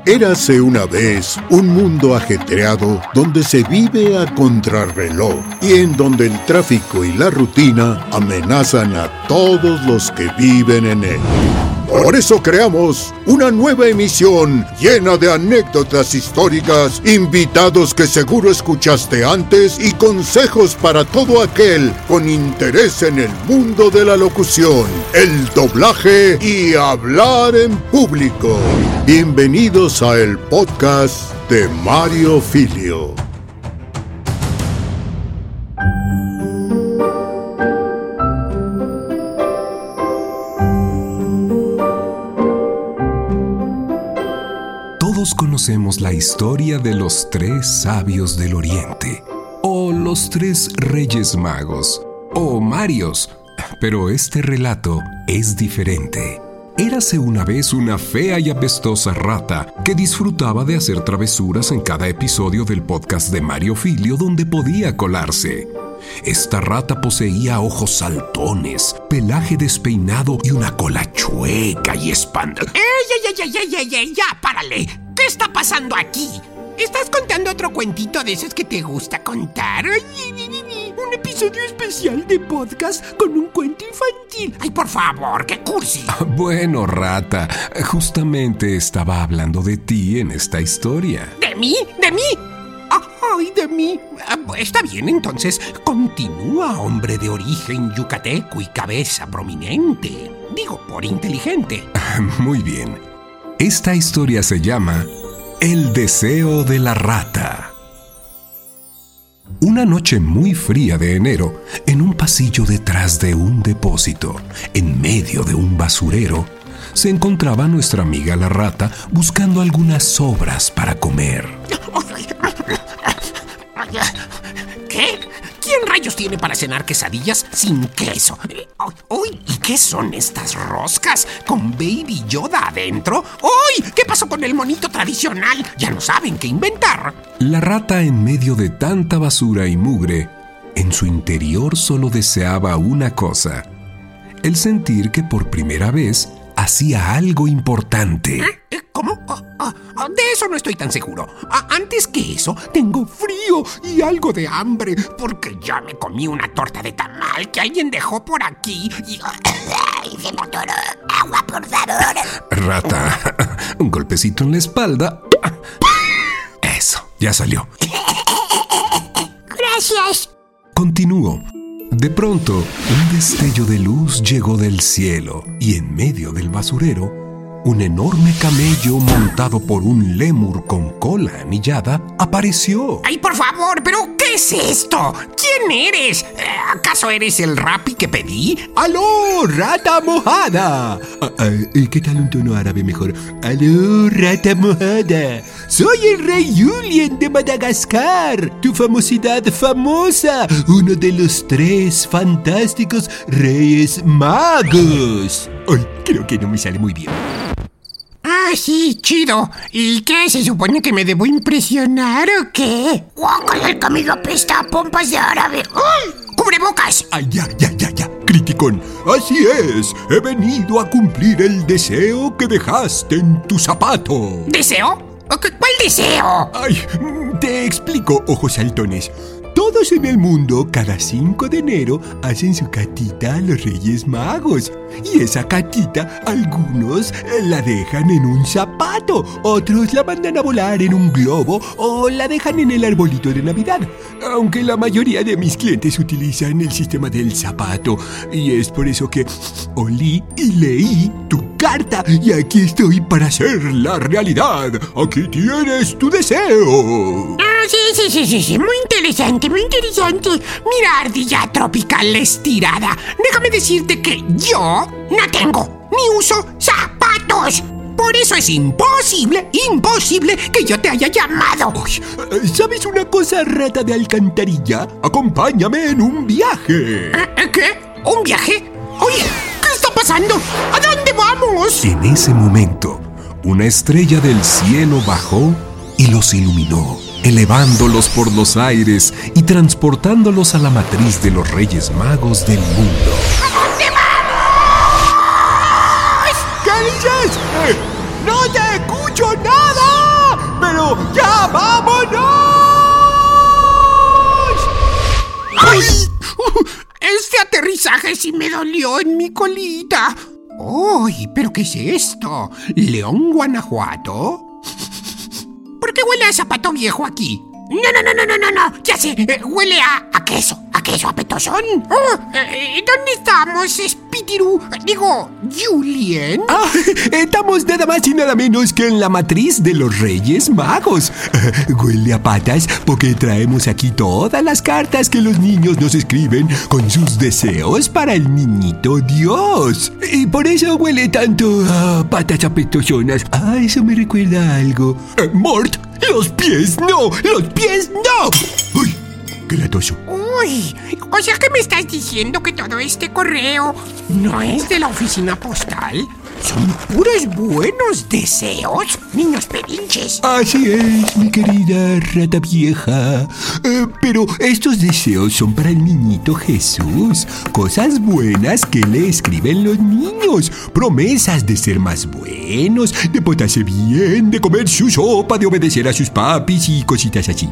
Érase una vez un mundo ajetreado donde se vive a contrarreloj y en donde el tráfico y la rutina amenazan a todos los que viven en él. Por eso creamos una nueva emisión llena de anécdotas históricas, invitados que seguro escuchaste antes y consejos para todo aquel con interés en el mundo de la locución, el doblaje y hablar en público. Bienvenidos a el podcast de Mario Filio. Todos conocemos la historia de los 3 sabios del Oriente, o los 3 Reyes Magos, o Marios, pero este relato es diferente. Érase una vez una fea y apestosa rata que disfrutaba de hacer travesuras en cada episodio del podcast de Mario Filio donde podía colarse. Esta rata poseía ojos saltones, pelaje despeinado y una cola chueca y espantosa. ¡Ey! ¡Ya, párale! ¿Qué está pasando aquí? ¿Estás contando otro cuentito de esos que te gusta contar? Un episodio especial de podcast con un cuento infantil. ¡Ay, por favor, qué cursi! Bueno, rata, justamente estaba hablando de ti en esta historia. ¿De mí? ¿De mí? ¡Ay, de mí! Está bien, entonces, continúa, hombre de origen yucateco y cabeza prominente. Digo, por inteligente. Muy bien. Esta historia se llama El deseo de la rata. Una noche muy fría de enero, en un pasillo detrás de un depósito, en medio de un basurero, se encontraba nuestra amiga la rata buscando algunas sobras para comer. ¿Qué? ¿Quién rayos tiene para cenar quesadillas sin queso? ¡Uy! ¿Y qué son estas roscas con Baby Yoda adentro? ¡Uy! ¿Qué pasó con el monito tradicional? Ya no saben qué inventar. La rata, en medio de tanta basura y mugre, en su interior solo deseaba una cosa: el sentir que por primera vez hacía algo importante. ¿Cómo? De eso no estoy tan seguro. Antes que eso, tengo frío y algo de hambre, porque ya me comí una torta de tamal que alguien dejó por aquí y se me atoró. ¡Agua, por favor! Rata, un golpecito en la espalda. Eso, ya salió. Gracias. Continúo. De pronto, un destello de luz llegó del cielo y en medio del basurero, un enorme camello montado por un lémur con cola anillada apareció. ¡Ay, por favor! ¿Pero qué es esto? ¿Quién eres? ¿Acaso eres el Rappi que pedí? ¡Aló, rata mojada! ¿Qué tal un tono árabe mejor? ¡Aló, rata mojada! Soy el rey Julien de Madagascar, tu famosidad famosa, uno de los 3 fantásticos Reyes Magos. Ay, creo que no me sale muy bien. Sí, chido. ¿Y qué? ¿Se supone que me debo impresionar o qué? ¡Guácala, el camino apesta a pompas de árabe! ¡Cubrebocas! ¡Ay, ya! Criticón, así es. He venido a cumplir el deseo que dejaste en tu zapato. ¿Deseo? ¿Cuál deseo? Ay, te explico, ojos saltones. Todos en el mundo, cada 5 de enero, hacen su catita a los Reyes Magos. Y esa catita, algunos la dejan en un zapato, otros la mandan a volar en un globo o la dejan en el arbolito de Navidad. Aunque la mayoría de mis clientes utilizan el sistema del zapato. Y es por eso que olí y leí tu carta y aquí estoy para hacerla realidad. Aquí tienes tu deseo. Sí, muy interesante. Mira, ardilla tropical estirada. Déjame decirte que yo no tengo ni uso zapatos. Por eso es imposible que yo te haya llamado. Uy, ¿sabes una cosa, rata de alcantarilla? Acompáñame en un viaje. ¿Qué? ¿Un viaje? Oye, ¿qué está pasando? ¿A dónde vamos? En ese momento, una estrella del cielo bajó y los iluminó, elevándolos por los aires y transportándolos a la matriz de los Reyes Magos del mundo. ¿A dónde vamos? ¿Qué dices? ¡No te escucho nada! ¡Rápido! ¡Ya vámonos! ¡Ay! Este aterrizaje sí me dolió en mi colita. ¡Uy! ¿Pero qué es esto? ¿León, Guanajuato? ¿Por qué huele a zapato viejo aquí? No. Ya sé, huele a queso, a petozón. ¿Dónde estamos, Spitiru? Digo, Julien. Estamos nada más y nada menos que en la matriz de los Reyes Magos. Huele a patas porque traemos aquí todas las cartas que los niños nos escriben con sus deseos para el niñito Dios. Y por eso huele tanto a patas apetosonas. Eso me recuerda a algo. Mort, los pies no. ¡Uy! ¡Qué latoso! Uy, o sea que me estás diciendo que todo este correo no es de la oficina postal. Son puros buenos deseos, niños pedinches. Así es, mi querida rata vieja. Pero estos deseos son para el niñito Jesús. Cosas buenas que le escriben los niños. Promesas de ser más buenos, de portarse bien, de comer su sopa, de obedecer a sus papis y cositas así.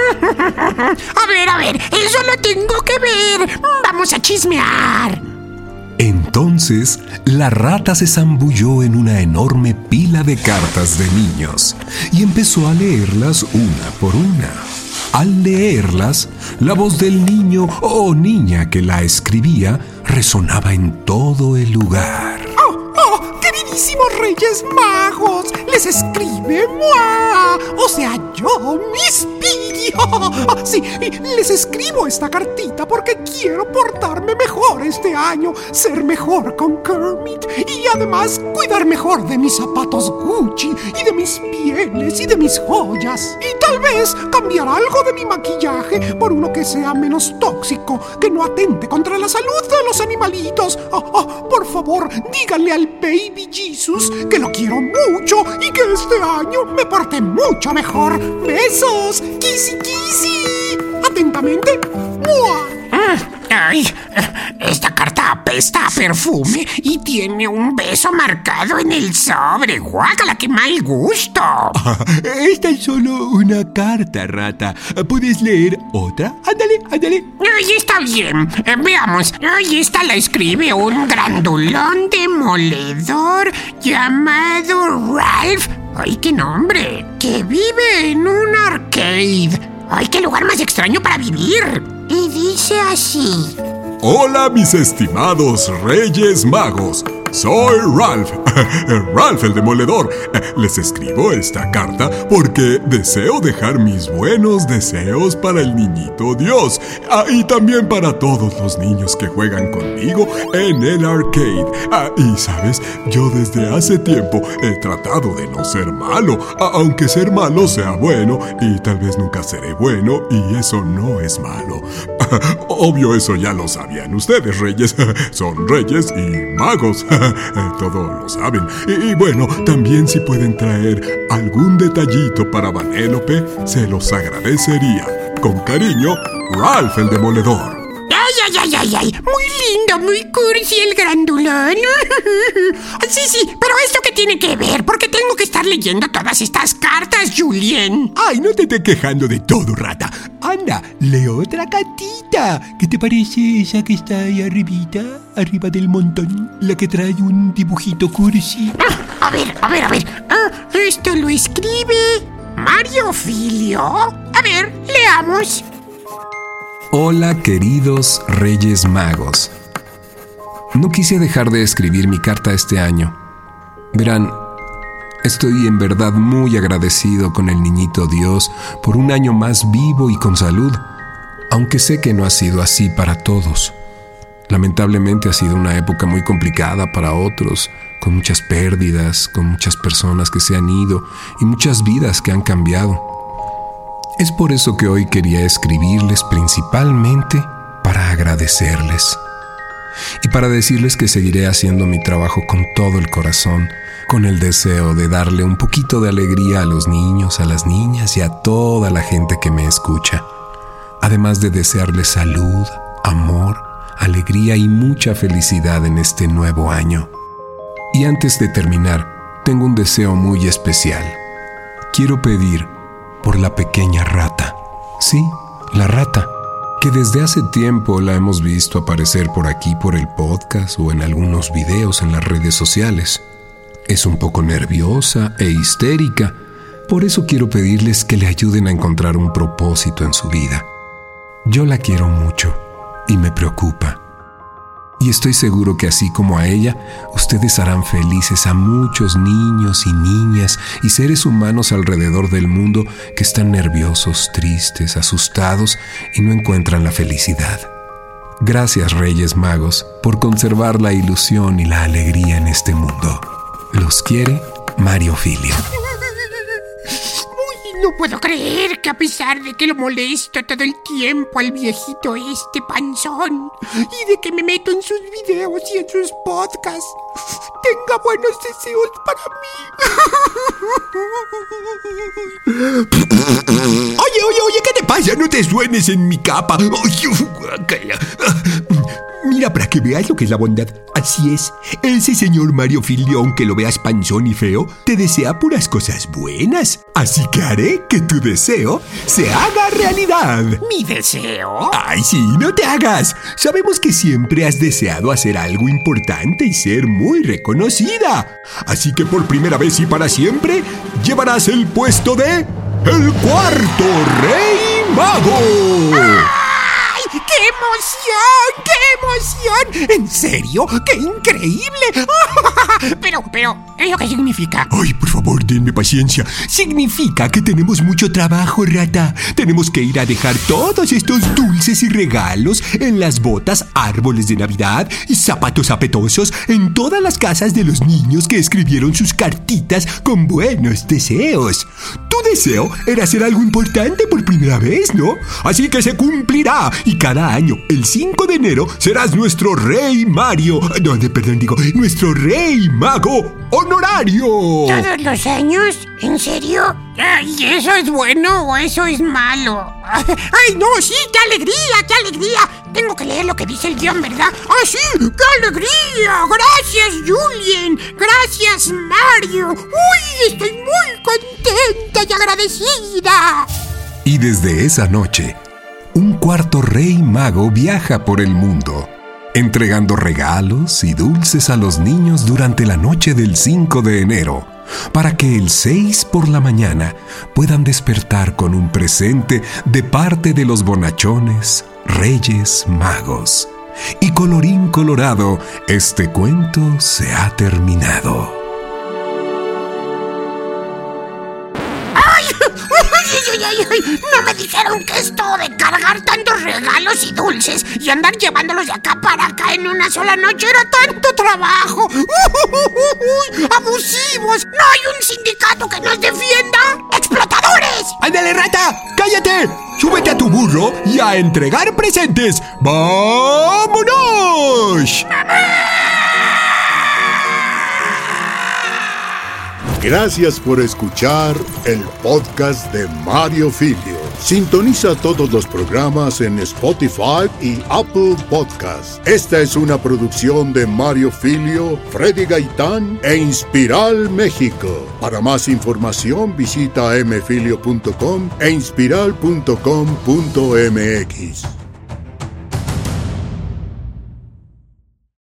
A ver, eso lo tengo que ver. Vamos a chismear. Entonces, la rata se zambulló en una enorme pila de cartas de niños y empezó a leerlas una por una. Al leerlas, la voz del niño o niña que la escribía resonaba en todo el lugar. Queridísimos Reyes Magos, les escribe moi, o sea, yo, Miss Piggy. Sí, les escribo esta cartita porque quiero portarme mejor este año, ser mejor con Kermit y además cuidar mejor de mis zapatos Gucci y de mis pieles y de mis joyas. Y tal vez cambiar algo de mi maquillaje por uno que sea menos tóxico, que no atente contra la salud de los animalitos. Por favor, díganle al Baby Jesus que lo quiero mucho y que este año me porte mucho mejor. ¡Besos! ¡Kissy, kissy! Atentamente, ¡mua! Ay, esta carta apesta a perfume y tiene un beso marcado en el sobre. ¡Guácala, qué mal gusto! Esta es solo una carta, rata. ¿Puedes leer otra? Ándale. Ay, está bien. Veamos. Ay, esta la escribe un grandulón demoledor llamado Ralph. Ay, qué nombre. Que vive en un arcade. Ay, qué lugar más extraño para vivir. Y dice así: Hola, mis estimados Reyes Magos. Soy Ralph, Ralph el Demoledor. Les escribo esta carta porque deseo dejar mis buenos deseos para el niñito Dios y también para todos los niños que juegan conmigo en el arcade. Y sabes, yo desde hace tiempo he tratado de no ser malo, aunque ser malo sea bueno y tal vez nunca seré bueno y eso no es malo. Obvio, eso ya lo sabían ustedes, Reyes. Son Reyes y Magos. Todos lo saben. Y bueno, también si pueden traer algún detallito para Vanélope, se los agradecería. Con cariño, Ralph el Demoledor. Ay, muy lindo, muy cursi el grandulón. Sí, pero ¿esto qué tiene que ver? ¿Por qué tengo que estar leyendo todas estas cartas, Julien? Ay, no te estés quejando de todo, rata. Anda, lee otra cartita. ¿Qué te parece esa que está ahí arriba del montón? La que trae un dibujito cursi. A ver. Esto lo escribe Mario Filio. A ver, leamos. Hola, queridos Reyes Magos. No quise dejar de escribir mi carta este año. Verán, estoy en verdad muy agradecido con el niñito Dios por un año más vivo y con salud, aunque sé que no ha sido así para todos. Lamentablemente ha sido una época muy complicada para otros, con muchas pérdidas, con muchas personas que se han ido y muchas vidas que han cambiado. Es por eso que hoy quería escribirles principalmente para agradecerles y para decirles que seguiré haciendo mi trabajo con todo el corazón, con el deseo de darle un poquito de alegría a los niños, a las niñas y a toda la gente que me escucha, además de desearles salud, amor, alegría y mucha felicidad en este nuevo año. Y antes de terminar, tengo un deseo muy especial. Quiero pedir por la pequeña rata. Sí, la rata, que desde hace tiempo la hemos visto aparecer por aquí por el podcast o en algunos videos en las redes sociales. Es un poco nerviosa e histérica, por eso quiero pedirles que le ayuden a encontrar un propósito en su vida. Yo la quiero mucho y me preocupa. Y estoy seguro que así como a ella, ustedes harán felices a muchos niños y niñas y seres humanos alrededor del mundo que están nerviosos, tristes, asustados y no encuentran la felicidad. Gracias, Reyes Magos, por conservar la ilusión y la alegría en este mundo. Los quiere Mario Filio. No puedo creer que a pesar de que lo molesto todo el tiempo al viejito panzón y de que me meto en sus videos y en sus podcasts, tenga buenos deseos para mí. Oye, ¿qué te pasa? No te suenes en mi capa. Mira para que veas lo que es la bondad. Así es, ese señor Mario Filio, aunque lo veas panzón y feo, te desea puras cosas buenas. Así que haré que tu deseo se haga realidad. ¿Mi deseo? Ay, sí, no te hagas. Sabemos que siempre has deseado hacer algo importante y ser muy reconocida. Así que por primera vez y para siempre, llevarás el puesto de el cuarto Rey Mago. ¡Qué emoción! ¡Qué emoción! ¿En serio? ¡Qué increíble! Pero, ¿eso qué significa? Ay, por favor, denme paciencia. Significa que tenemos mucho trabajo, rata. Tenemos que ir a dejar todos estos dulces y regalos en las botas, árboles de Navidad y zapatos apetosos en todas las casas de los niños que escribieron sus cartitas con buenos deseos. Tu deseo era hacer algo importante por primera vez, ¿no? Así que se cumplirá. Y cada año, el 5 de enero, serás nuestro Rey Mario. Nuestro Rey Mago honorario. ¿Todos los años? ¿En serio? ¿Y eso es bueno o eso es malo? ¡Ay, no! ¡Sí! ¡Qué alegría! ¡Qué alegría! Tengo que leer lo que dice el guión, ¿verdad? ¡Ah, sí! ¡Qué alegría! ¡Gracias, Julien! ¡Gracias, Mario! ¡Uy! Estoy muy contenta y agradecida. Y desde esa noche, un cuarto Rey Mago viaja por el mundo, entregando regalos y dulces a los niños durante la noche del 5 de enero, para que el 6 por la mañana puedan despertar con un presente de parte de los bonachones Reyes Magos. Y colorín colorado, este cuento se ha terminado. No me dijeron que esto de cargar tantos regalos y dulces y andar llevándolos de acá para acá en una sola noche era tanto trabajo. ¡Abusivos! ¿No hay un sindicato que nos defienda? ¡Explotadores! ¡Ándale, rata! ¡Cállate! ¡Súbete a tu burro y a entregar presentes! ¡Vámonos! Gracias por escuchar el podcast de Mario Filio. Sintoniza todos los programas en Spotify y Apple Podcasts. Esta es una producción de Mario Filio, Freddy Gaitán e Inspiral México. Para más información visita mfilio.com e inspiral.com.mx.